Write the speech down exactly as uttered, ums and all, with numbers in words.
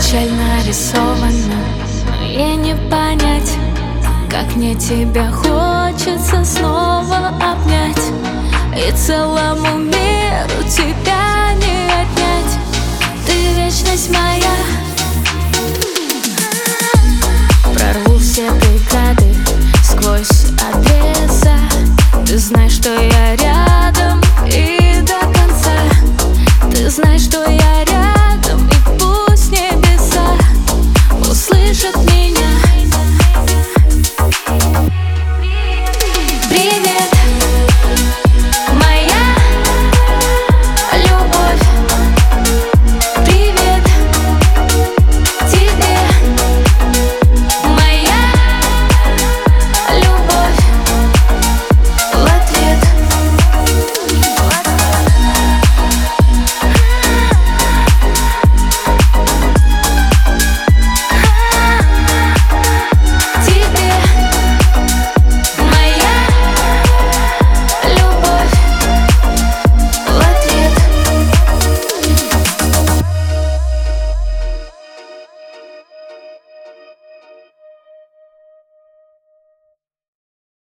Печаль нарисована, но ей не понять, как мне тебя хочется снова обнять, и целому миру тебя не отнять. Ты вечность моя. Прорву все преграды сквозь обреза. Ты знаешь, что я рядом и до конца. Ты знаешь, что я